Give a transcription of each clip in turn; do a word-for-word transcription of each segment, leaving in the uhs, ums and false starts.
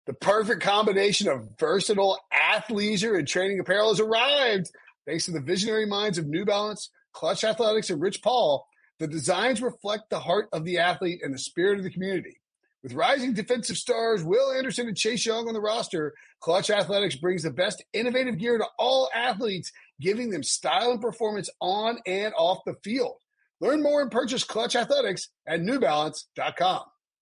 The perfect combination of versatile athleisure and training apparel has arrived. Thanks to the visionary minds of New Balance, Clutch Athletics, and Rich Paul, the designs reflect the heart of the athlete and the spirit of the community. With rising defensive stars Will Anderson and Chase Young on the roster, Clutch Athletics brings the best innovative gear to all athletes, giving them style and performance on and off the field. Learn more and purchase Clutch Athletics at new balance dot com.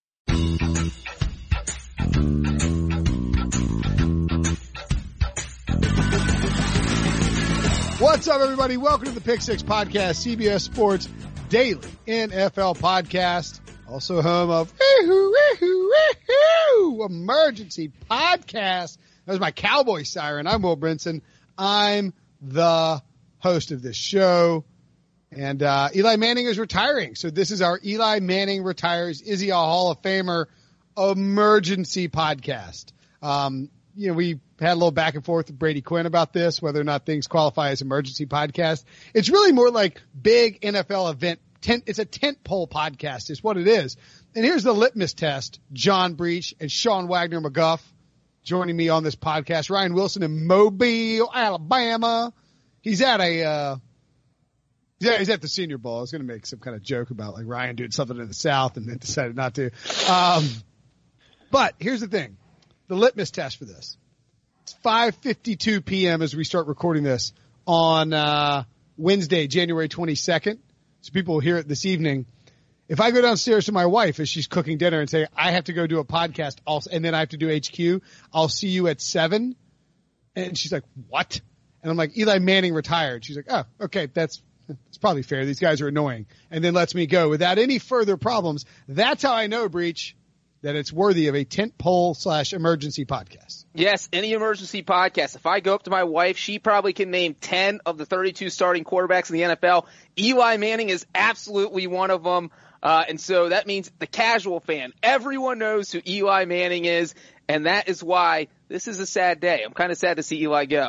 What's up, everybody? Welcome to the Pick Six Podcast, C B S Sports Daily N F L Podcast, also home of Wee-hoo, Wee-hoo, Wee-hoo, Emergency Podcast. That was my cowboy siren. I'm Will Brinson. I'm the host of this show. And uh Eli Manning is retiring. So this is our Eli Manning Retires. Is he a Hall of Famer emergency podcast? Um, you know, we had a little back and forth with Brady Quinn about this, whether or not things qualify as emergency podcast. It's really more like big N F L event. Tent, it's a tent pole podcast is what it is. And here's the litmus test. John Breach and Sean Wagner McGuff joining me on this podcast. Ryan Wilson in Mobile, Alabama. He's at a, uh, Yeah, he's at the Senior Bowl. I was going to make some kind of joke about like Ryan doing something in the South and then decided not to. Um, but here's the thing. The litmus test for this. It's five fifty-two p.m. as we start recording this on uh Wednesday, January twenty-second. So people will hear it this evening. If I go downstairs to my wife as she's cooking dinner and say, I have to go do a podcast also, and then I have to do H Q, I'll see you at seven. And she's like, what? And I'm like, Eli Manning retired. She's like, oh, okay, that's it's probably fair. These guys are annoying. And then lets me go without any further problems. That's how I know, Breach, that it's worthy of a tent pole slash emergency podcast. Yes, any emergency podcast. If I go up to my wife, she probably can name ten of the thirty-two starting quarterbacks in the N F L. Eli Manning is absolutely one of them. Uh, and so that means the casual fan, everyone knows who Eli Manning is. And that is why this is a sad day. I'm kind of sad to see Eli go.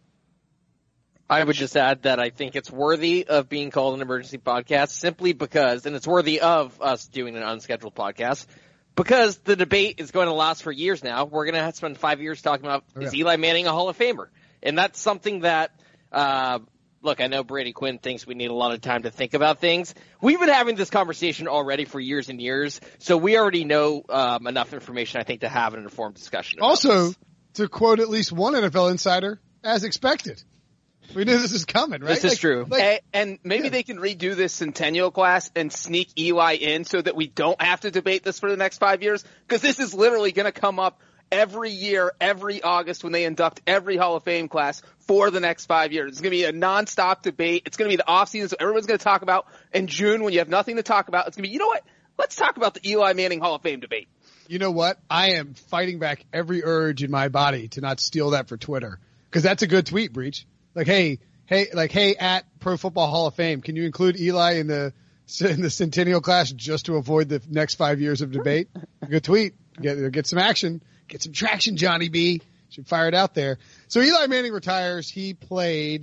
I would just add that I think it's worthy of being called an emergency podcast simply because, and it's worthy of us doing an unscheduled podcast, because the debate is going to last for years now. We're going to have to spend five years talking about, oh, yeah. Is Eli Manning a Hall of Famer? And that's something that, uh, look, I know Brady Quinn thinks we need a lot of time to think about things. We've been having this conversation already for years and years, so we already know um, enough information, I think, to have an informed discussion about Also, this. To quote at least one N F L insider, as expected. We knew this is coming, right? This is like, true. Like, and, and maybe yeah. they can redo this Centennial class and sneak Eli in so that we don't have to debate this for the next five years. Because this is literally going to come up every year, every August when they induct every Hall of Fame class for the next five years. It's going to be a nonstop debate. It's going to be the offseason, so everyone's going to talk about in June when you have nothing to talk about. It's going to be, you know what? Let's talk about the Eli Manning Hall of Fame debate. You know what? I am fighting back every urge in my body to not steal that for Twitter. Because that's a good tweet, Breach. Like, hey, hey, like, hey, at Pro Football Hall of Fame, can you include Eli in the in the Centennial class just to avoid the next five years of debate? Good tweet. Get get some action, get some traction, Johnny B. Should fire it out there. So Eli Manning retires. He played,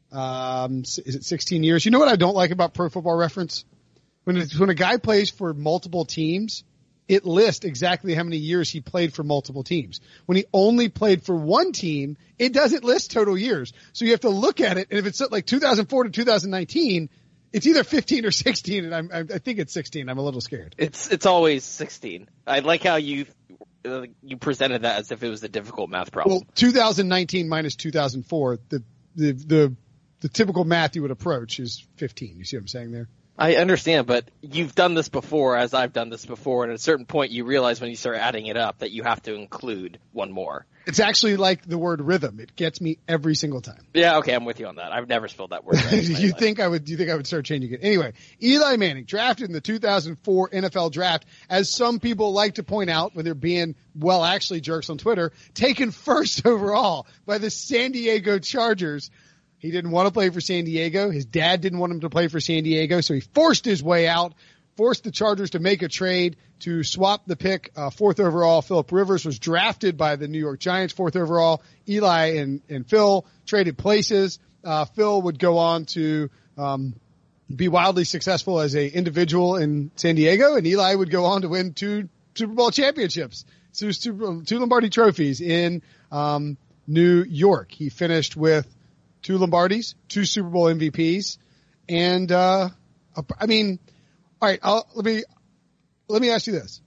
um, is it sixteen years? You know what I don't like about Pro Football Reference? When it's, when a guy plays for multiple teams, it lists exactly how many years he played for multiple teams. When he only played for one team, it doesn't list total years. So you have to look at it, and if it's like two thousand four to two thousand nineteen, it's either fifteen or sixteen, and I'm, I think it's sixteen. I'm a little scared. It's it's always sixteen. I like how you uh, you presented that as if it was a difficult math problem. Well, two thousand nineteen minus two thousand four, the the the the typical math you would approach is fifteen. You see what I'm saying there? I understand, but you've done this before, as I've done this before, and at a certain point you realize when you start adding it up that you have to include one more. It's actually like the word rhythm. It gets me every single time. Yeah, okay, I'm with you on that. I've never spelled that word right. you life. think I would? You think I would start changing it? Anyway, Eli Manning drafted in the two thousand four N F L draft, as some people like to point out when they're being well, actually jerks on Twitter, taken first overall by the San Diego Chargers. He didn't want to play for San Diego. His dad didn't want him to play for San Diego, so he forced his way out, forced the Chargers to make a trade to swap the pick. Uh, fourth overall, Phillip Rivers was drafted by the New York Giants, fourth overall. Eli and, and Phil traded places. Uh, Phil would go on to um, be wildly successful as a individual in San Diego, and Eli would go on to win two Super Bowl championships. two, Super, two Lombardi trophies in um, New York. He finished with two Lombardis, two Super Bowl M V Ps, and uh, I mean, all right. I'll, let me let me ask you this: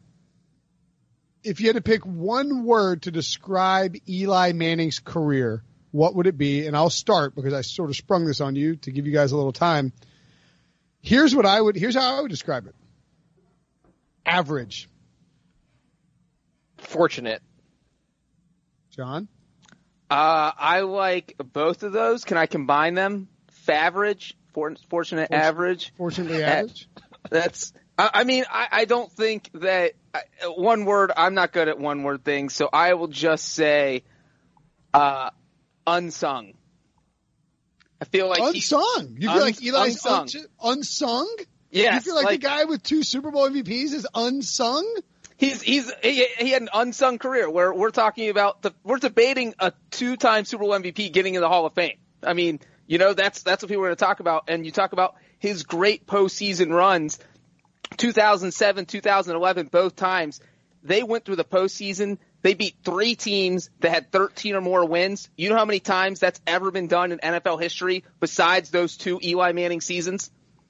if you had to pick one word to describe Eli Manning's career, what would it be? And I'll start because I sort of sprung this on you to give you guys a little time. Here's what I would. Here's how I would describe it: average. Fortunate. John? Uh, I like both of those. Can I combine them? Faverage, for, fortunate, Fortunate, average. Fortunately average? That's, I, I mean, I, I don't think that, I, one word, I'm not good at one word things, so I will just say, uh, unsung. I feel like unsung. You feel un, like Eli's unsung? Un, unsung? Yes. You feel like, like the guy with two Super Bowl M V Ps is unsung? He's he's he, he had an unsung career where we're talking about the we're debating a two-time Super Bowl M V P getting in the Hall of Fame. I mean, you know, that's that's what people are going to talk about. And you talk about his great postseason runs, two thousand seven, two thousand eleven, both times. They went through the postseason. They beat three teams that had thirteen or more wins. You know how many times that's ever been done in N F L history besides those two Eli Manning seasons?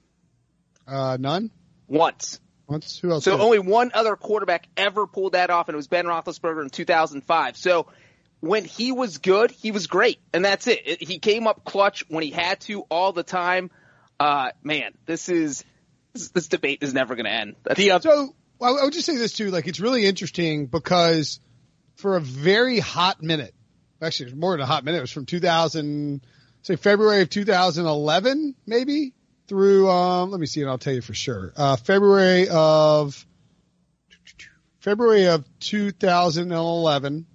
Uh, none. Once. Once. Who else? So did? only one other quarterback ever pulled that off, and it was Ben Roethlisberger in two thousand five. So when he was good, he was great, and that's it. it he came up clutch when he had to all the time. Uh, man, this is this, this debate is never going to end. The, uh, so I would just say this too, like it's really interesting because for a very hot minute, actually it was more than a hot minute, it was from two thousand, say February of two thousand eleven, maybe. Through, um, let me see, and I'll tell you for sure. Uh, February of, February of two thousand eleven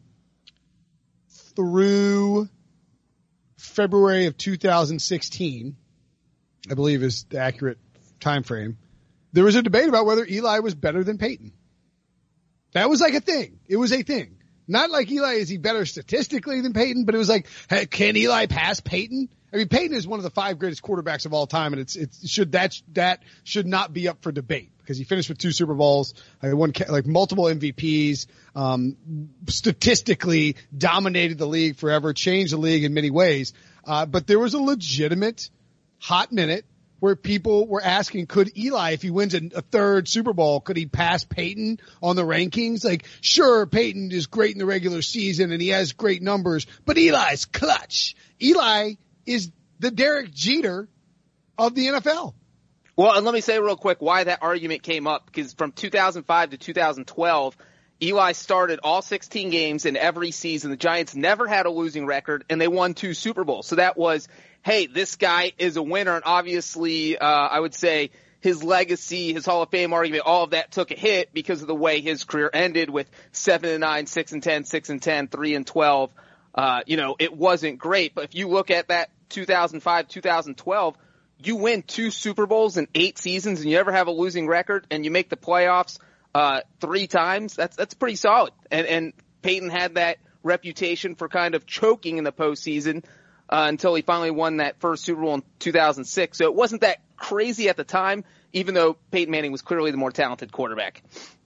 through February of two thousand sixteen, I believe is the accurate time frame. There was a debate about whether Eli was better than Peyton. That was like a thing. It was a thing. Not like Eli, is he better statistically than Peyton, but it was like, hey, can Eli pass Peyton? I mean, Peyton is one of the five greatest quarterbacks of all time, and it's it should that that should not be up for debate because he finished with two Super Bowls, uh, won like multiple M V Ps, um, statistically dominated the league forever, changed the league in many ways. Uh, but there was a legitimate hot minute where people were asking, could Eli, if he wins a, a third Super Bowl, could he pass Peyton on the rankings? Like, sure, Peyton is great in the regular season and he has great numbers, but Eli's clutch. Eli is the Derek Jeter of the N F L. Well, and let me say real quick why that argument came up, because from two thousand five to two thousand twelve, Eli started all sixteen games in every season. The Giants never had a losing record, and they won two Super Bowls. So that was, hey, this guy is a winner, and obviously, uh, I would say his legacy, his Hall of Fame argument, all of that took a hit because of the way his career ended with seven and nine, six and ten, six and ten, three and twelve. Uh, you know, it wasn't great, but if you look at that two thousand five, two thousand twelve, you win two Super Bowls in eight seasons and you never have a losing record and you make the playoffs, uh, three times. That's, that's pretty solid. And, and Peyton had that reputation for kind of choking in the postseason, uh, until he finally won that first Super Bowl in two thousand six. So it wasn't that crazy at the time, even though Peyton Manning was clearly the more talented quarterback.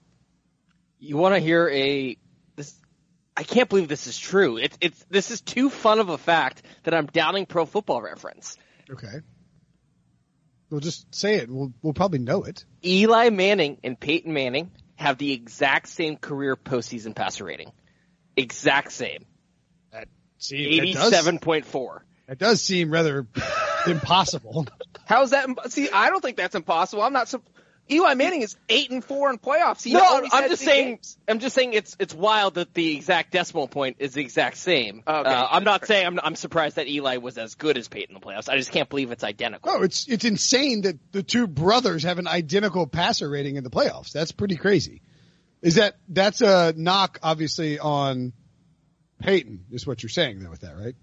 You want to hear a, this, I can't believe this is true. It's it's this is too fun of a fact that I'm doubting Pro Football Reference. Okay. We'll just say it. We'll we'll probably know it. Eli Manning and Peyton Manning have the exact same career postseason passer rating. Exact same. That see eighty-seven point four. That does seem rather impossible. How's that? See, I don't think that's impossible. I'm not. Eli Manning is eight and four in playoffs. He no, always I'm had just big saying. games. I'm just saying it's it's wild that the exact decimal point is the exact same. Okay. Uh, I'm not saying I'm I'm surprised that Eli was as good as Peyton in the playoffs. I just can't believe it's identical. No, it's it's insane that the two brothers have an identical passer rating in the playoffs. That's pretty crazy. Is that that's a knock, obviously, on Peyton? Is what you're saying though with that, right?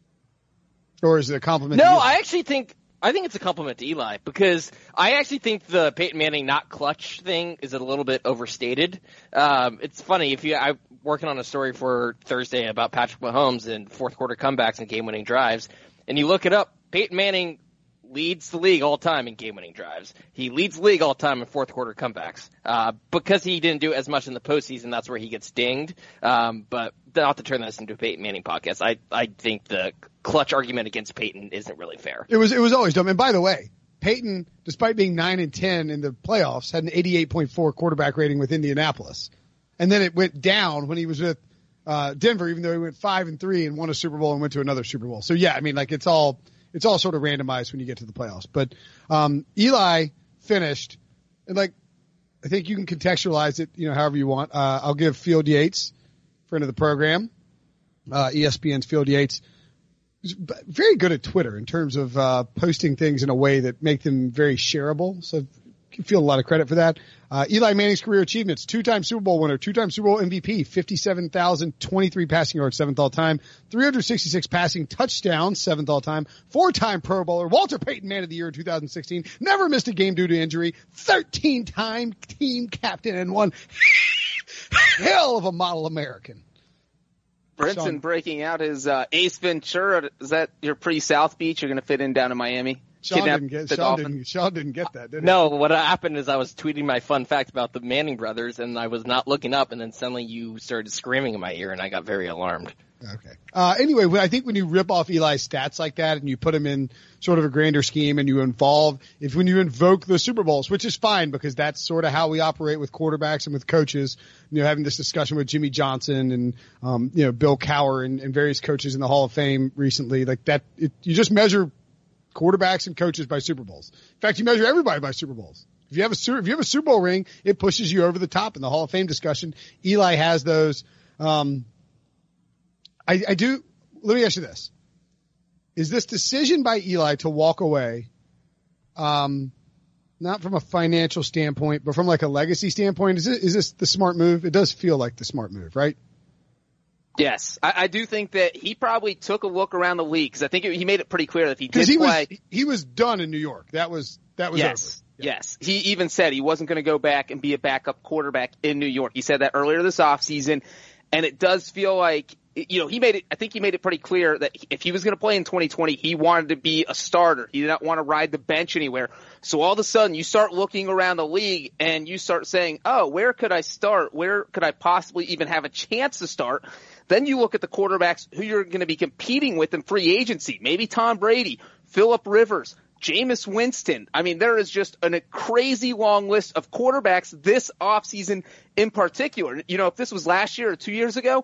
Or is it a compliment? No, to you? I actually think. I think it's a compliment to Eli because I actually think the Peyton Manning not clutch thing is a little bit overstated. Um, it's funny if you I'm working on a story for Thursday about Patrick Mahomes and fourth quarter comebacks and game winning drives, and you look it up. Peyton Manning leads the league all time in game-winning drives. He leads the league all time in fourth-quarter comebacks. Uh, because he didn't do as much in the postseason, that's where he gets dinged. Um, but not to turn this into a Peyton Manning podcast, I, I think the clutch argument against Peyton isn't really fair. It was it was always dumb. And by the way, Peyton, despite being nine and ten in the playoffs, had an eighty-eight point four quarterback rating with Indianapolis. And then it went down when he was with uh, Denver, even though he went five and three and won a Super Bowl and went to another Super Bowl. So yeah, I mean, like it's all it's all sort of randomized when you get to the playoffs. But um, Eli finished, and like I think you can contextualize it, you know, however you want. Uh, I'll give Field Yates, friend of the program, uh, E S P N's Field Yates, who's very good at Twitter in terms of uh, posting things in a way that make them very shareable. So you can feel a lot of credit for that. Uh, Eli Manning's career achievements: two-time Super Bowl winner, two-time Super Bowl M V P, fifty-seven thousand twenty-three passing yards, seventh all-time, three hundred sixty-six passing touchdowns, seventh all-time, four-time Pro Bowler, Walter Payton Man of the Year in two thousand sixteen, never missed a game due to injury, thirteen-time team captain, and one hell of a model American. Brinson Sean. breaking out his uh, Ace Ventura. Is that your pre-South Beach you're going to fit in down in Miami? Sean Kidnap didn't get the Sean Dolphins? didn't, Sean didn't get that, did he? No, what happened is I was tweeting my fun fact about the Manning brothers, and I was not looking up, and then suddenly you started screaming in my ear, and I got very alarmed. Okay. Uh, anyway, when I think when you rip off Eli's stats like that and you put him in sort of a grander scheme and you involve, if when you invoke the Super Bowls, which is fine because that's sort of how we operate with quarterbacks and with coaches, you know, having this discussion with Jimmy Johnson and, um, you know, Bill Cowher and, and various coaches in the Hall of Fame recently, like that, it, you just measure quarterbacks and coaches by Super Bowls. In fact, you measure everybody by Super Bowls. If you have a, if you have a Super Bowl ring, it pushes you over the top in the Hall of Fame discussion. Eli has those, um, I, I do. Let me ask you this: is this decision by Eli to walk away, um, not from a financial standpoint, but from like a legacy standpoint, is this, is this the smart move? It does feel like the smart move, right? Yes, I, I do think that he probably took a look around the league because I think it, he made it pretty clear that if he did he play, was he was done in New York. That was that was yes, over. Yeah. yes. He even said he wasn't going to go back and be a backup quarterback in New York. He said that earlier this offseason, and it does feel like. You know, he made it, I think he made it pretty clear that if he was going to play in twenty twenty, he wanted to be a starter. He did not want to ride the bench anywhere. So all of a sudden you start looking around the league and you start saying, oh, where could I start? Where could I possibly even have a chance to start? Then you look at the quarterbacks who you're going to be competing with in free agency. Maybe Tom Brady, Phillip Rivers, Jameis Winston. I mean, there is just an, a crazy long list of quarterbacks this offseason in particular. You know, if this was last year or two years ago,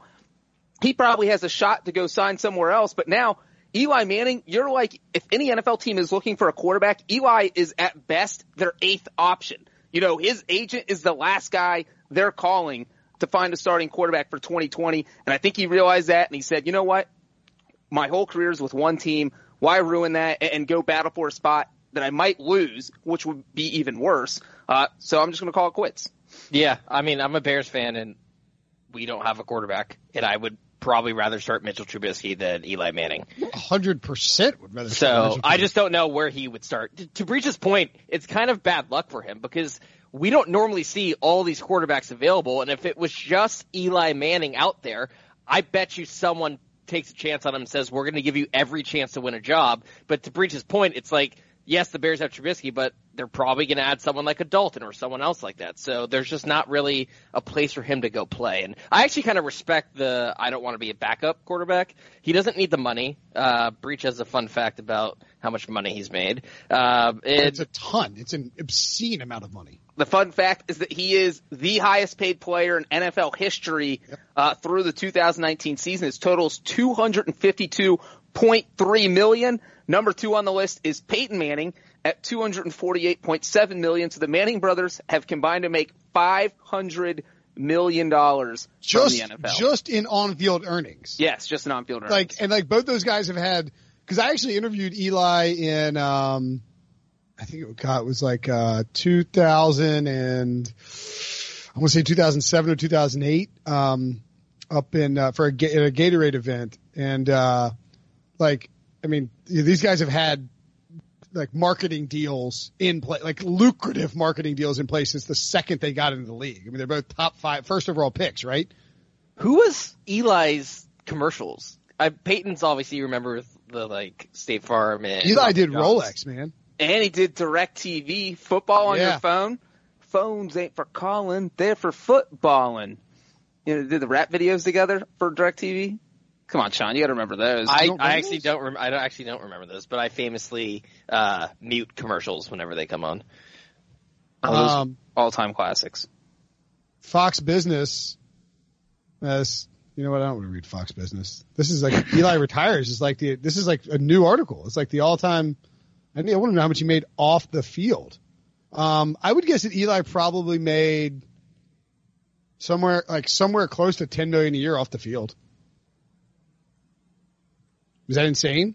he probably has a shot to go sign somewhere else. But now, Eli Manning, you're like, if any N F L team is looking for a quarterback, Eli is at best their eighth option. You know, his agent is the last guy they're calling to find a starting quarterback for twenty twenty. And I think he realized that, and he said, you know what? My whole career is with one team. Why ruin that and go battle for a spot that I might lose, which would be even worse? Uh, so I'm just going to call it quits. Yeah, I mean, I'm a Bears fan, and we don't have a quarterback, and I would probably rather start Mitchell Trubisky than Eli Manning. A hundred percent would rather. start So I just don't know where he would start. To, to Breach's point, it's kind of bad luck for him because we don't normally see all these quarterbacks available. And if it was just Eli Manning out there, I bet you someone takes a chance on him and says, we're going to give you every chance to win a job. But to Breach's point, it's like, yes, the Bears have Trubisky, but they're probably going to add someone like a Dalton or someone else like that. So there's just not really a place for him to go play. And I actually kind of respect the I don't want to be a backup quarterback. He doesn't need the money. Uh, Breach has a fun fact about how much money he's made. Uh, it, it's a ton. It's an obscene amount of money. The fun fact is that he is the highest paid player in N F L history uh, through the two thousand nineteen season. His total is two hundred fifty-two point three million dollars. Number two on the list is Peyton Manning at two hundred forty-eight point seven million dollars. So the Manning brothers have combined to make five hundred million dollars from just, the N F L. Just in on-field earnings. Yes, just in on-field earnings. Like, and like both those guys have had, because I actually interviewed Eli in, um, I think it, God, it was like uh, two thousand and I want to say two thousand seven or two thousand eight, um, up in uh, for a, at a Gatorade event, and uh, like, I mean, these guys have had like marketing deals in play, like lucrative marketing deals in place since the second they got into the league. I mean, they're both top five, first overall picks, right? Who was Eli's commercials? I, Peyton's obviously you remember the like State Farm and Eli did John's. Rolex, man. And he did DirecTV, football on Yeah. your phone. Phones ain't for calling, they're for footballing. You know, did the rap videos together for DirecTV? Come on, Sean, you got to remember those. I, don't I remember actually those? don't. Rem- I don't, actually don't remember those, but I famously uh, mute commercials whenever they come on. Oh, those Um, all-time classics. Fox Business. As you know what? I don't want to read Fox Business. This is like Eli retires. Is like the. This is like a new article. It's like the all-time. I mean, I want to know how much he made off the field. Um, I would guess that Eli probably made somewhere like somewhere close to ten million a year off the field. Is that insane?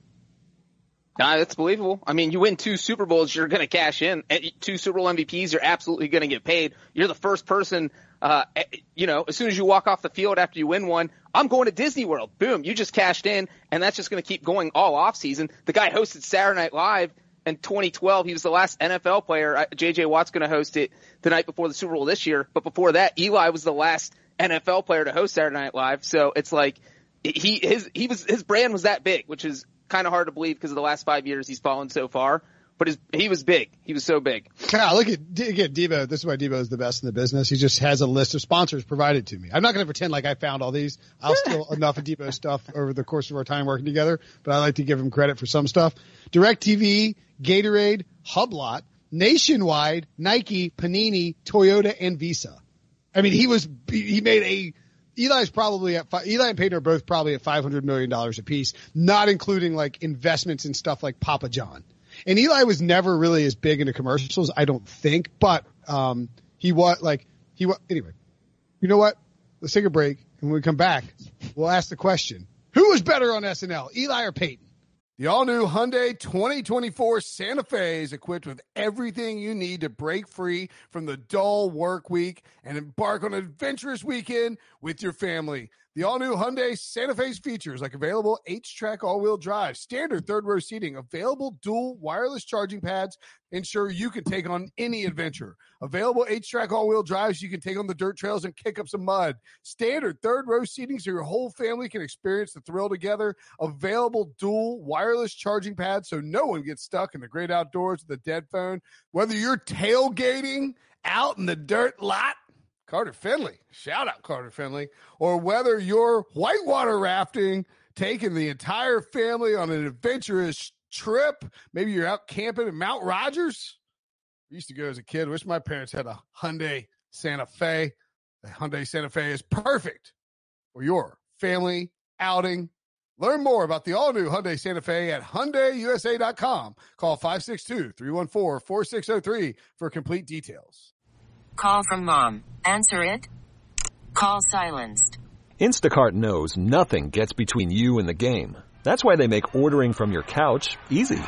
Nah, that's believable. I mean, you win two Super Bowls, you're going to cash in. At two Super Bowl M V Ps, you're absolutely going to get paid. You're the first person, uh, you know, as soon as you walk off the field after you win one, I'm going to Disney World. Boom, you just cashed in, and that's just going to keep going all off season. The guy hosted Saturday Night Live in twenty twelve. He was the last N F L player. J J Watt's going to host it the night before the Super Bowl this year. But before that, Eli was the last N F L player to host Saturday Night Live. So it's like he his he was his brand was that big, which is kind of hard to believe because of the last five years he's fallen so far. But his, he was big. He was so big. Yeah, look at again Debo. This is why Debo is the best in the business. He just has a list of sponsors provided to me. I'm not going to pretend like I found all these. I'll steal enough of Debo's stuff over the course of our time working together, but I like to give him credit for some stuff. DirecTV, Gatorade, Hublot, Nationwide, Nike, Panini, Toyota, and Visa. I mean, he was he made a. Eli's probably at five, Eli and Peyton are both probably at five hundred million dollars apiece, not including like investments in stuff like Papa John. And Eli was never really as big into commercials, I don't think, but, um, he was like, he was, anyway, you know what? Let's take a break. And when we come back, we'll ask the question, who was better on S N L, Eli or Peyton? The all-new Hyundai twenty twenty-four Santa Fe is equipped with everything you need to break free from the dull work week and embark on an adventurous weekend with your family. The all-new Hyundai Santa Fe's features like available H-Track all-wheel drive, standard third-row seating, available dual wireless charging pads, ensure you can take on any adventure. Available H-Track all-wheel drives you can take on the dirt trails and kick up some mud. Standard third-row seating so your whole family can experience the thrill together. Available dual wireless charging pads so no one gets stuck in the great outdoors with a dead phone. Whether you're tailgating out in the dirt lot, Carter Finley, shout out Carter Finley, or whether you're whitewater rafting, taking the entire family on an adventurous trip, maybe you're out camping in Mount Rogers. I used to go as a kid. Wish my parents had a Hyundai Santa Fe. The Hyundai Santa Fe is perfect for your family outing. Learn more about the all-new Hyundai Santa Fe at Hyundai U S A dot com. Call five six two, three one four, four six zero three for complete details. Call from mom. Answer it. Call silenced. Instacart knows nothing gets between you and the game. That's why they make ordering from your couch easy.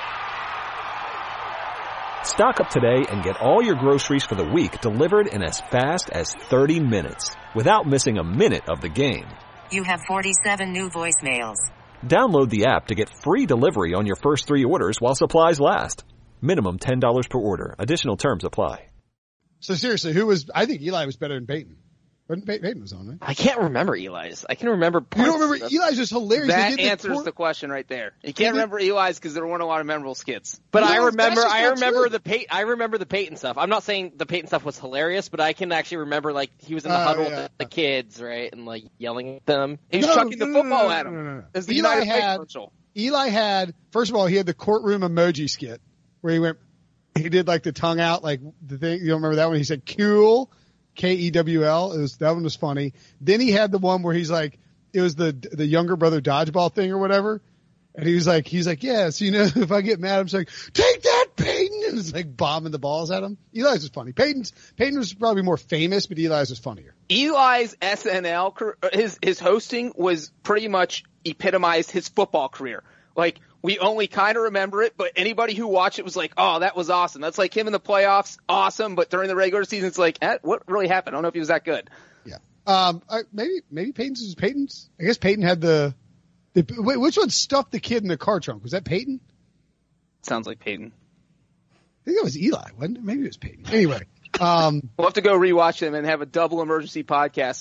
Stock up today and get all your groceries for the week delivered in as fast as thirty minutes without missing a minute of the game. You have forty-seven new voicemails. Download the app to get free delivery on your first three orders while supplies last. Minimum ten dollars per order. Additional terms apply. So seriously, who was, I think Eli was better than Peyton. But Pey- Peyton was on, right? I can't remember Eli's. I can remember. You don't parts remember, of- Eli's was hilarious. They That did the answers tour- the question right there. You They can't did- remember Eli's because there weren't a lot of memorable skits. But No, I that's remember, just I not remember true. the Pey- I remember the Peyton stuff. I'm not saying the Peyton stuff was hilarious, but I can actually remember like he was in the Oh, huddle yeah. with the, the kids, right, and like yelling at them. He was No, chucking no, the no, football no, at no, him. no, no, no. It's the Eli United Way had- commercial. Eli had, first of all, he had the courtroom emoji skit where he went, he did like the tongue out, like the thing, you don't remember that one? He said, cool, K E W L. It was, that one was funny. Then he had the one where he's like, it was the, the younger brother dodgeball thing or whatever. And he was like, he's like, yeah, so you know, if I get mad, I'm just like, take that, Peyton. And it's like bombing the balls at him. Eli's was funny. Peyton's, Peyton was probably more famous, but Eli's was funnier. Eli's S N L, car- his his hosting was pretty much epitomized his football career. Like, we only kind of remember it, but anybody who watched it was like, oh, that was awesome. That's like him in the playoffs, awesome, but during the regular season, it's like, eh, what really happened? I don't know if he was that good. Yeah. Um, I, maybe, maybe Peyton's was Peyton's. I guess Peyton had the, the, wait, which one stuffed the kid in the car trunk? Was that Peyton? Sounds like Peyton. I think it was Eli, wasn't it? Maybe it was Peyton. Anyway, um, We'll have to go rewatch them and have a double emergency podcast to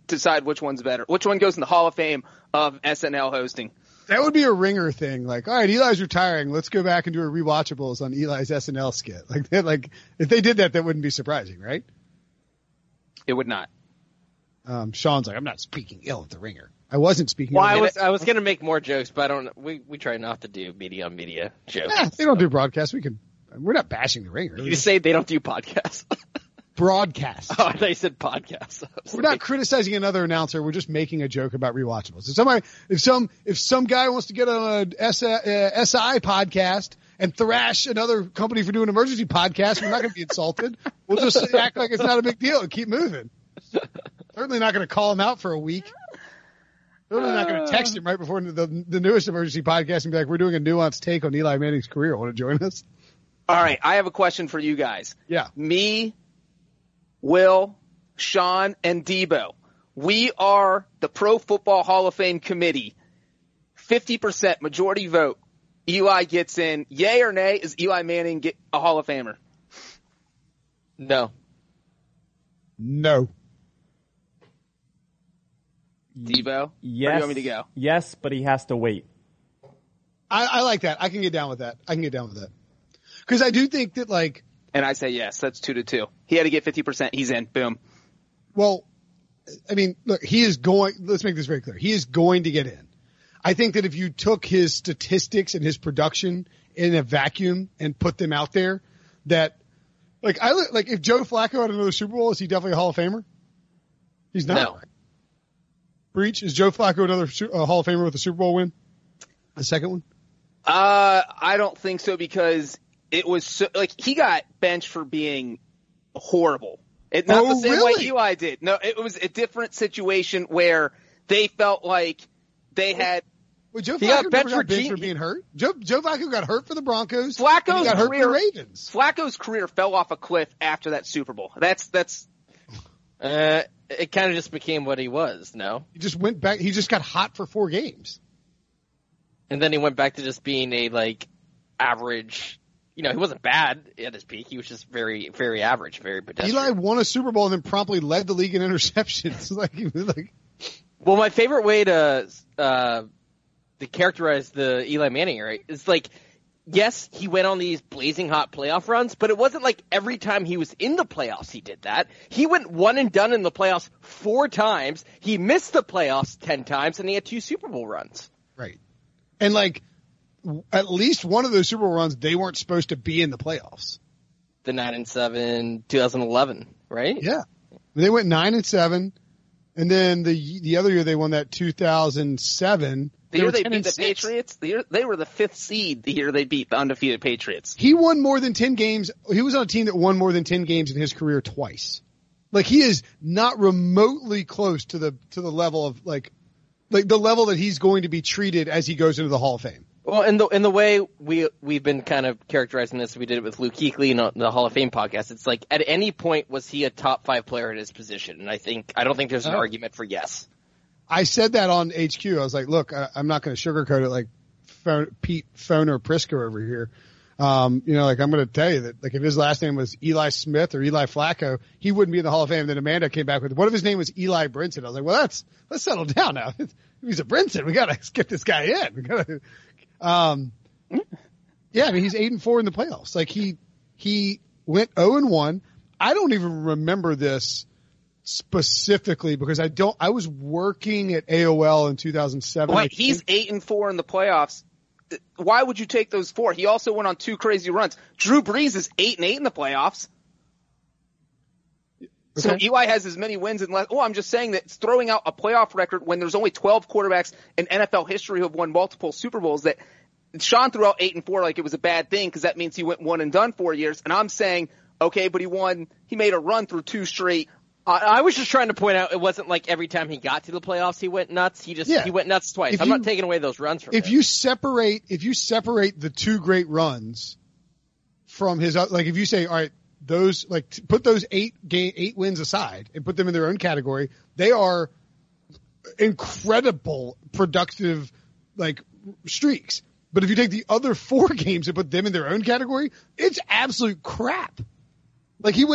decide which one's better. Which one goes in the Hall of Fame of S N L hosting? That would be a ringer thing. Like, all right, Eli's retiring. Let's go back and do a rewatchables on Eli's S N L skit. Like, that, like if they did that, that wouldn't be surprising, right? It would not. Um, Sean's like, I'm not speaking ill of the ringer. I wasn't speaking. Well, ill I of was I was gonna make more jokes, but I don't. We we try not to do media on media jokes. Eh, they don't do broadcasts. We can. We're not bashing the ringer. You say they don't do podcasts. Broadcasts. Oh, I thought you said podcasts. We're not criticizing another announcer. We're just making a joke about rewatchables. If somebody, if some, if some guy wants to get on a S, uh, S I podcast and thrash another company for doing an emergency podcast, we're not going to be insulted. We'll just act like it's not a big deal and keep moving. Certainly not going to call him out for a week. Certainly not going to text him right before the, the newest emergency podcast and be like, we're doing a nuanced take on Eli Manning's career. Want to join us? All right. I have a question for you guys. Yeah. Me, Will, Sean, and Debo. We are the Pro Football Hall of Fame committee. fifty percent majority vote. Eli gets in. Yay or nay, is Eli Manning get a Hall of Famer? No. No. Debo? Yes. Where do you want me to go? Yes, but he has to wait. I, I like that. I can get down with that. I can get down with that. Because I do think that, like, And I say yes. That's two to two. He had to get fifty percent. He's in. Boom. well, I mean, look, he is going, let's make this very clear. He is going to get in. I think that if you took his statistics and his production in a vacuum and put them out there, that, like, I like if Joe Flacco had another Super Bowl, is he definitely a Hall of Famer? He's not. No. Breach, is Joe Flacco another uh, Hall of Famer with a Super Bowl win? The second one? Uh, I don't think so because it was so, like he got benched for being horrible. It, not Oh, the same really? way Eli did. No, it was a different situation where they felt like they had Well, Joe He Flacco got never benched got for benched Gene- for being hurt. Joe, Joe Flacco got hurt for the Broncos. and Flacco's he got hurt career. for the Ravens. Flacco's career fell off a cliff after that Super Bowl. That's that's Uh, it kind of just became what he was. No. He just went back. He just got hot for four games. And then he went back to just being a, like, average, you know, he wasn't bad at his peak. He was just very, very average, very pedestrian. Eli won a Super Bowl and then promptly led the league in interceptions. like, he was like, Well, my favorite way to, uh, to characterize the Eli Manning era is, like, yes, he went on these blazing hot playoff runs, but it wasn't like every time he was in the playoffs he did that. He went one and done in the playoffs four times. He missed the playoffs ten times, and he had two Super Bowl runs. right. And like, w- at least one of those Super Bowl runs, they weren't supposed to be in the playoffs. The nine and seven, twenty eleven, right? Yeah. They went nine and seven. And then the, the other year they won that two thousand seven. the year were they ten beat and the six. Patriots. The year they were the fifth seed. The year they beat the undefeated Patriots. He won more than ten games. He was on a team that won more than ten games in his career twice. Like, he is not remotely close to the, to the level of like, like the level that he's going to be treated as he goes into the Hall of Fame. Well, in the in the way we we've been kind of characterizing this, we did it with Luke Kuechly in the Hall of Fame podcast. It's like, at any point was he a top five player at his position? And I think I don't think there's an Oh. argument for yes. I said that on H Q. I was like, look, I, I'm not going to sugarcoat it like phone, Pete Phoner Prisco over here. Um, you know, like, I'm going to tell you that, like, if his last name was Eli Smith or Eli Flacco, he wouldn't be in the Hall of Fame. Then Amanda came back with, what if his name was Eli Brinson? I was like, well, that's, let's settle down now. If he's a Brinson, we got to get this guy in. We got to, um, yeah, I mean, he's eight and four in the playoffs. Like, he, he went oh and one. I don't even remember this specifically because I don't, I was working at A O L in two thousand seven. Wait, he's eight and four in the playoffs. Why would you take those four? He also went on two crazy runs. Drew Brees is eight and eight in the playoffs. So Okay. Eli has as many wins and less. Oh, I'm just saying that it's throwing out a playoff record when there's only twelve quarterbacks in N F L history who have won multiple Super Bowls. That Sean threw out eight and four like it was a bad thing because that means he went one and done four years. And I'm saying, okay, but he won. He made a run through two straight. I, I was just trying to point out it wasn't like every time he got to the playoffs he went nuts. He just Yeah. he went nuts twice. If I'm you- not taking away those runs from if him. you separate, if you separate the two great runs from his, like, if you say, all right, those, like, t- put those eight game, eight wins aside and put them in their own category, they are incredible productive, like, streaks. But if you take the other four games and put them in their own category, it's absolute crap. Like, he went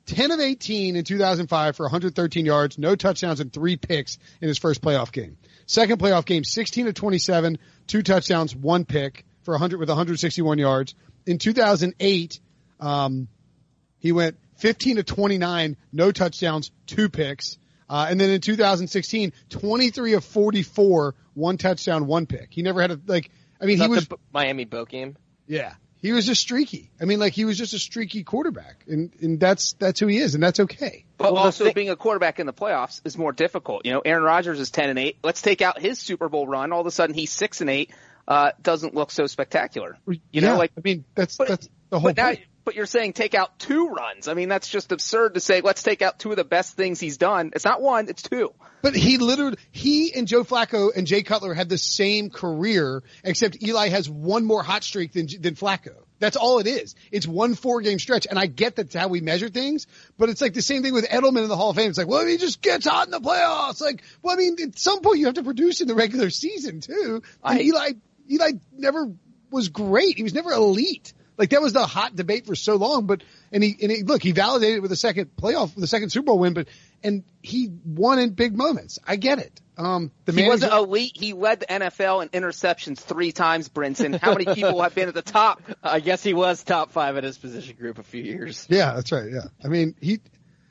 ten of eighteen in two thousand five for one hundred thirteen yards, no touchdowns, and three picks in his first playoff game. Second playoff game, sixteen of twenty-seven, two touchdowns, one pick for one hundred with one hundred sixty-one yards. In two thousand eight, um, he went fifteen of twenty-nine, no touchdowns, two picks. Uh, and then in two thousand sixteen, twenty-three of forty-four, one touchdown, one pick. He never had a, like, I mean, Is he that was, the Miami boat game. yeah, he was just streaky. I mean, like, he was just a streaky quarterback, and, and that's, that's who he is, and that's okay. But Well, also the thi- being a quarterback in the playoffs is more difficult. You know, Aaron Rodgers is ten and eight. Let's take out his Super Bowl run. All of a sudden he's six and eight. Uh, doesn't look so spectacular. You yeah, know, like, I mean, that's, but, that's the whole but now, point. but you're saying take out two runs. I mean, that's just absurd to say, let's take out two of the best things he's done. It's not one, it's two. But he literally, he and Joe Flacco and Jay Cutler had the same career, except Eli has one more hot streak than, than Flacco. That's all it is. It's one four game stretch. And I get that's how we measure things, but it's like the same thing with Edelman in the Hall of Fame. It's like, well, he just gets hot in the playoffs. Like, well, I mean, at some point you have to produce in the regular season too. And I, Eli, Eli never was great. He was never elite. Like that was the hot debate for so long, but, and he, and he, look, he validated it with a second playoff, with a second Super Bowl win, but, and he won in big moments. I get it. Um, the he manager, wasn't elite. He led the N F L in interceptions three times, Brinson. How many people have been at the top? I guess he was top five at his position group a few years. yeah, that's right. Yeah. I mean, he,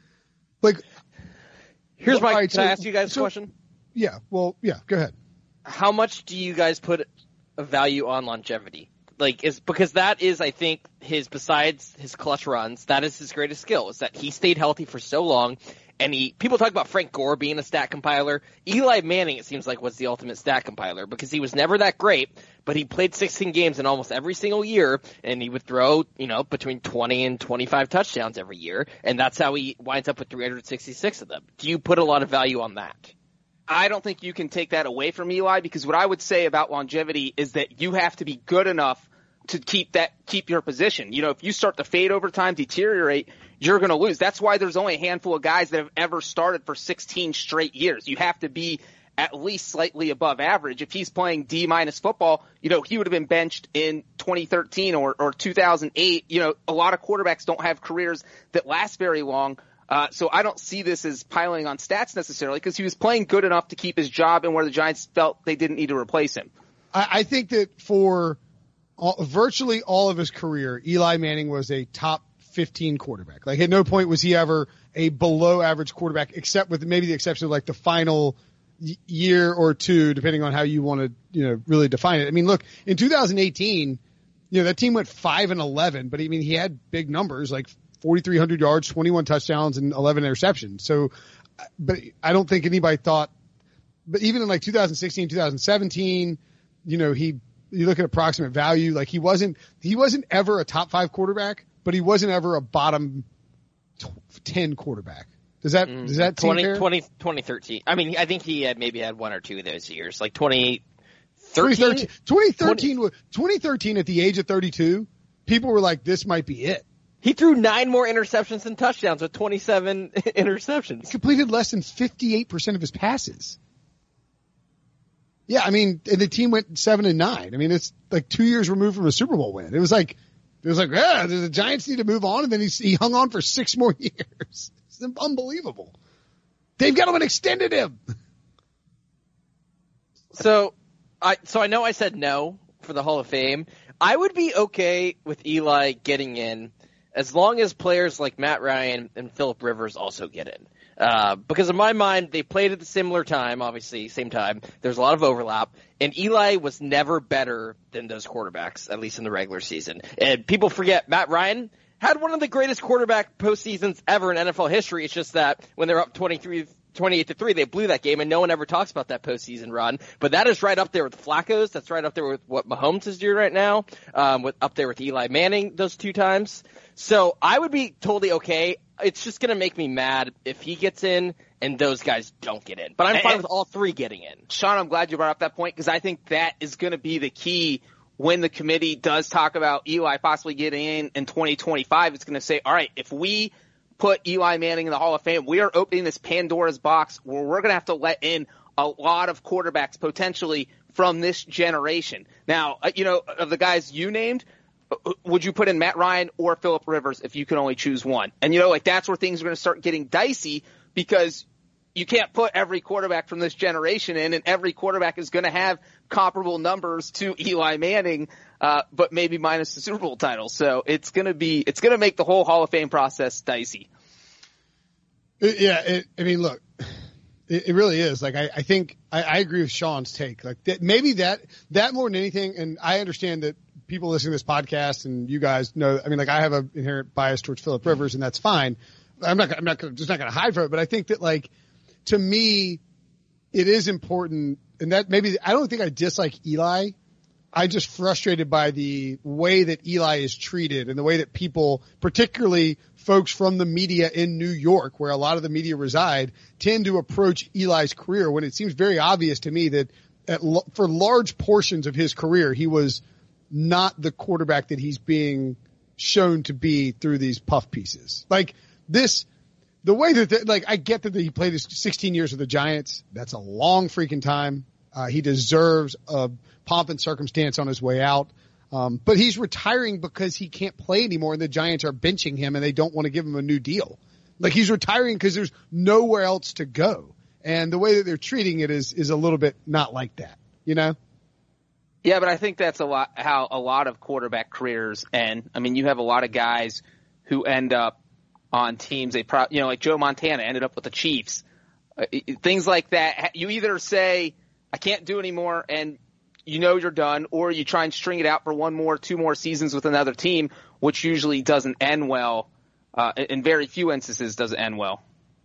like, Here's my, all right, can I so- ask you guys so- a question? yeah, well, yeah, go ahead. How much do you guys put a value on longevity? Like, is because that is, I think, his, besides his clutch runs, that is his greatest skill, is that he stayed healthy for so long. And he, people talk about Frank Gore being a stat compiler. Eli Manning, it seems like, was the ultimate stat compiler because he was never that great, but he played sixteen games in almost every single year, and he would throw, you know, between twenty and twenty-five touchdowns every year, and that's how he winds up with three hundred sixty-six of them. Do you put a lot of value on that? I don't think you can take that away from Eli, because what I would say about longevity is that you have to be good enough to keep that, keep your position. You know, if you start to fade over time, deteriorate, you're going to lose. That's why there's only a handful of guys that have ever started for sixteen straight years. You have to be at least slightly above average. If he's playing D minus football, you know, he would have been benched in twenty thirteen or, or two thousand eight. You know, a lot of quarterbacks don't have careers that last very long. Uh, so I don't see this as piling on stats necessarily, because he was playing good enough to keep his job and where the Giants felt they didn't need to replace him. I, I think that for all, virtually all of his career, Eli Manning was a top fifteen quarterback. Like at no point was he ever a below average quarterback, except with maybe the exception of like the final y- year or two, depending on how you want to, you know, really define it. I mean, look, in two thousand eighteen, you know, that team went five and eleven, but I mean, he had big numbers like forty-three hundred yards, twenty-one touchdowns, and eleven interceptions. So, but I don't think anybody thought, but even in like two thousand sixteen, two thousand seventeen, you know, he, you look at approximate value, like he wasn't, he wasn't ever a top five quarterback, but he wasn't ever a bottom ten quarterback. Does that, mm, does that seem twenty, fair? twenty, twenty thirteen. I mean, I think he had maybe had one or two of those years, like twenty twenty thirteen. twenty thirteen, twenty, twenty thirteen at the age of thirty-two, people were like, this might be it. He threw nine more interceptions than touchdowns with twenty-seven interceptions. He completed less than fifty-eight percent of his passes. Yeah, I mean, and the team went seven and nine. I mean, it's like two years removed from a Super Bowl win. It was like, it was like, yeah, the Giants need to move on, and then he, he hung on for six more years. It's unbelievable. Dave Gettleman extended him. So, I so I know I said no for the Hall of Fame. I would be okay with Eli getting in as long as players like Matt Ryan and Phillip Rivers also get in. Uh, because in my mind, they played at the similar time, obviously, same time. There's a lot of overlap. And Eli was never better than those quarterbacks, at least in the regular season. And people forget, Matt Ryan had one of the greatest quarterback postseasons ever in N F L history. It's just that when they're up twenty-three, twenty-eight to three, they blew that game, and no one ever talks about that postseason run. But that is right up there with Flacco's. That's right up there with what Mahomes is doing right now, um, with up there with Eli Manning those two times. So I would be totally okay. It's just going to make me mad if he gets in and those guys don't get in. But I'm fine and, with all three getting in. Sean, I'm glad you brought up that point, because I think that is going to be the key when the committee does talk about Eli possibly getting in in twenty twenty-five. It's going to say, all right, if we put Eli Manning in the Hall of Fame, we are opening this Pandora's box where we're going to have to let in a lot of quarterbacks potentially from this generation. Now, you know, of the guys you named, would you put in Matt Ryan or Phillip Rivers if you can only choose one? And, you know, like that's where things are going to start getting dicey because you can't put every quarterback from this generation in, and every quarterback is going to have comparable numbers to Eli Manning, uh, but maybe minus the Super Bowl title. So it's going to be, it's going to make the whole Hall of Fame process dicey. Yeah. It, I mean, look, it, it really is. Like, I, I think I, I agree with Sean's take. Like that, maybe that, that more than anything. And I understand that people listening to this podcast and you guys know, I mean, like I have an inherent bias towards Phillip Rivers and that's fine. I'm not, I'm not gonna, just not going to hide from it, but I think that like, to me, it is important, and that maybe I don't think I dislike Eli. I'm just frustrated by the way that Eli is treated and the way that people, particularly folks from the media in New York, where a lot of the media reside, tend to approach Eli's career when it seems very obvious to me that at, for large portions of his career, he was not the quarterback that he's being shown to be through these puff pieces. Like this. The way that, the, like, I get that he played his sixteen years with the Giants. That's a long freaking time. Uh, he deserves a pomp and circumstance on his way out. Um, but he's retiring because he can't play anymore and the Giants are benching him and they don't want to give him a new deal. Like he's retiring because there's nowhere else to go. And the way that they're treating it is, is a little bit not like that, you know? Yeah, but I think that's a lot, how a lot of quarterback careers end. I mean, you have a lot of guys who end up on teams, they pro, you know, like Joe Montana ended up with the Chiefs. Uh, things like that. You either say, I can't do anymore, and you know you're done, or you try and string it out for one more, two more seasons with another team, which usually doesn't end well. Uh, in very few instances does it end well.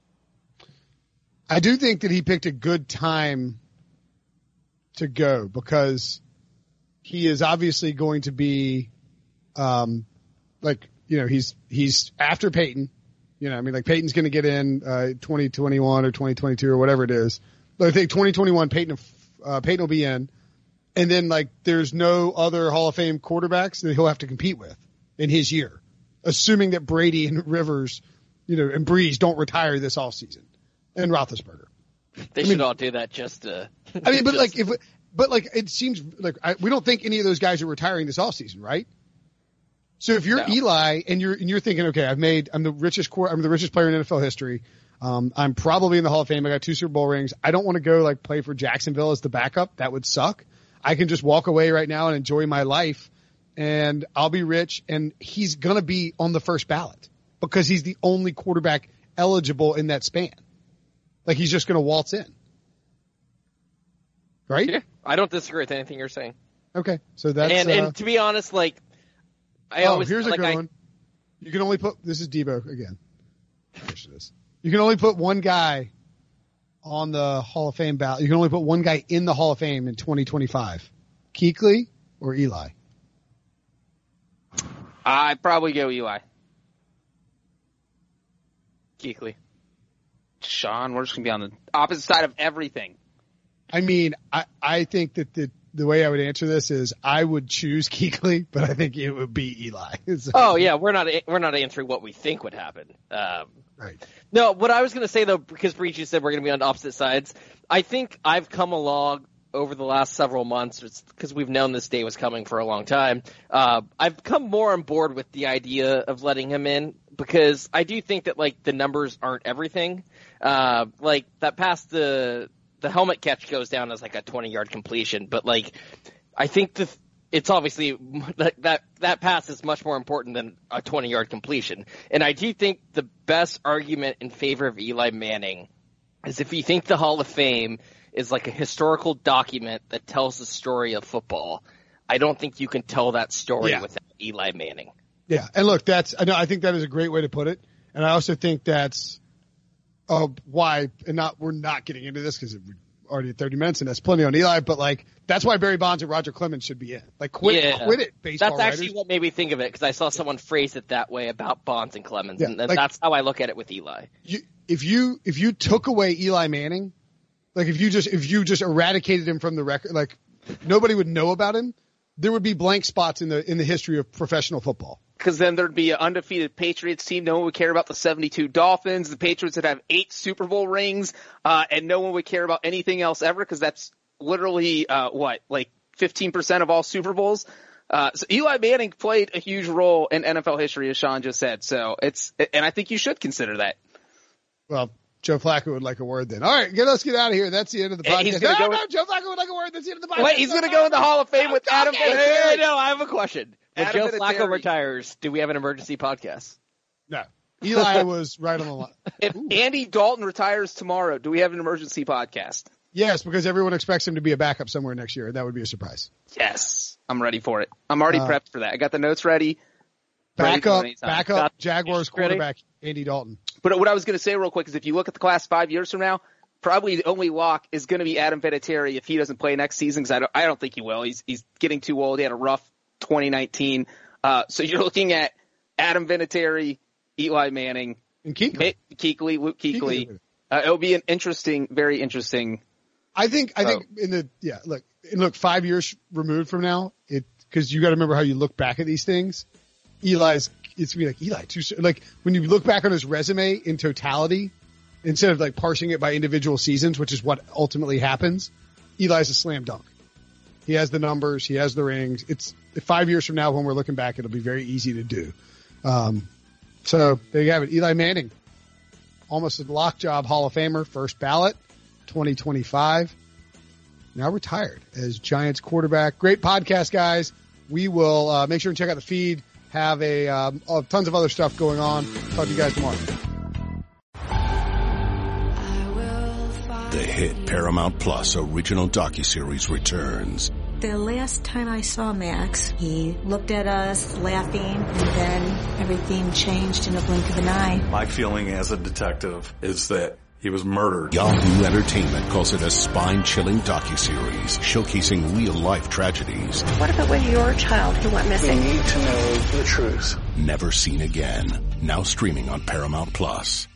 I do think that he picked a good time to go because he is obviously going to be, um, like, you know, he's, he's after Peyton, you know, I mean, like Peyton's going to get in, uh, twenty twenty-one or twenty twenty-two or whatever it is. But I think twenty twenty-one, Peyton, uh, Peyton will be in. And then like there's no other Hall of Fame quarterbacks that he'll have to compete with in his year, assuming that Brady and Rivers, you know, and Breeze don't retire this offseason and Roethlisberger. They I should mean, all do that just to. I mean, but just, like if, but like it seems like I, we don't think any of those guys are retiring this offseason, right? So if you're no. Eli and you're and you're thinking, okay, I've made I'm the richest core, I'm the richest player in N F L history. Um, I'm probably in the Hall of Fame. I got two Super Bowl rings. I don't want to go like play for Jacksonville as the backup. That would suck. I can just walk away right now and enjoy my life, and I'll be rich. And he's gonna be on the first ballot because he's the only quarterback eligible in that span. Like he's just gonna waltz in, right? Yeah, I don't disagree with anything you're saying. Okay, so that's and uh, and to be honest, like. I oh, always, here's like a good I, one. You can only put, this is Debo again. You can only put one guy on the Hall of Fame ballot. You can only put one guy in the Hall of Fame in twenty twenty-five. Kuechly or Eli? I'd probably go Eli. Kuechly. Sean, we're just going to be on the opposite side of everything. I mean, I, I think that the, the way I would answer this is I would choose Kuechly, but I think it would be Eli. So, Oh yeah, we're not we're not answering what we think would happen. Um, right. No, what I was going to say though, because Breachy said we're going to be on opposite sides, I think I've come along over the last several months because we've known this day was coming for a long time. Uh, I've come more on board with the idea of letting him in because I do think that like the numbers aren't everything. Uh, like that past the. The helmet catch goes down as like a twenty yard completion, but like, I think the, it's obviously that, that, that pass is much more important than a twenty yard completion. And I do think the best argument in favor of Eli Manning is if you think the Hall of Fame is like a historical document that tells the story of football, I don't think you can tell that story Yeah. without Eli Manning. Yeah. And look, that's, I know, I think that is a great way to put it. And I also think that's, Uh, why, and not, we're not getting into this because we're already at thirty minutes and that's plenty on Eli, but like, that's why Barry Bonds and Roger Clemens should be in. Like, quit, Yeah. quit it, baseball That's actually writers. what made me think of it because I saw someone phrase it that way about Bonds and Clemens, Yeah, and like- that's how I look at it with Eli. You, if you, if you took away Eli Manning, like if you just, if you just eradicated him from the record, like nobody would know about him, there would be blank spots in the, in the history of professional football. Because then there'd be an undefeated Patriots team. No one would care about the seventy-two Dolphins. The Patriots would have eight Super Bowl rings, uh, and no one would care about anything else ever because that's literally, uh, what, like fifteen percent of all Super Bowls? Uh, so Eli Manning played a huge role in N F L history, as Sean just said. So it's, and I think you should consider that. Well, Joe Flacco would like a word then. All right, get, let's get out of here. That's the end of the podcast. He's gonna no, go no, with, Joe Flacco would like a word. That's the end of the podcast. Wait, he's going to go in the Hall of Fame with Adam Vinatieri. No, I have a question. When Adam Joe Vinatieri. Flacco retires, do we have an emergency podcast? No. Eli was right on the line. If Ooh. Andy Dalton retires tomorrow, do we have an emergency podcast? Yes, because everyone expects him to be a backup somewhere next year, and that would be a surprise. Yes. I'm ready for it. I'm already Uh, prepped for that. I got the notes ready. Ready for Backup, anytime. backup Got- Jaguars ready? quarterback Andy Dalton. But what I was going to say real quick is if you look at the class five years from now, probably the only lock is going to be Adam Vinatieri if he doesn't play next season, because I don't, I don't think he will. He's he's getting too old. He had a rough twenty nineteen. Uh, so you're looking at Adam Vinatieri, Eli Manning, And Kuechly. Kuechly, Luke Kuechly. Kuechly. Uh, it'll be an interesting, very interesting. I think, I think in the, yeah, look, and look, five years removed from now, it, cause you got to remember how you look back at these things. Eli's, it's gonna be like, Eli, too soon. Like when you look back on his resume in totality, instead of like parsing it by individual seasons, which is what ultimately happens, Eli's a slam dunk. He has the numbers, he has the rings. It's five years from now when we're looking back, it'll be very easy to do. Um, so there you have it. Eli Manning, almost a lock job Hall of Famer, first ballot, twenty twenty-five. Now retired as Giants quarterback. Great podcast, guys. We will uh, make sure and check out the feed. Have a um, uh, tons of other stuff going on. Talk to you guys tomorrow. The hit Paramount Plus original docuseries returns. The last time I saw Max, he looked at us laughing, and then everything changed in a blink of an eye. My feeling as a detective is that he was murdered. Yahoo Entertainment calls it a spine-chilling docuseries showcasing real-life tragedies What if it was your child who went missing? We need to know the truth. never seen again. Now streaming on Paramount Plus.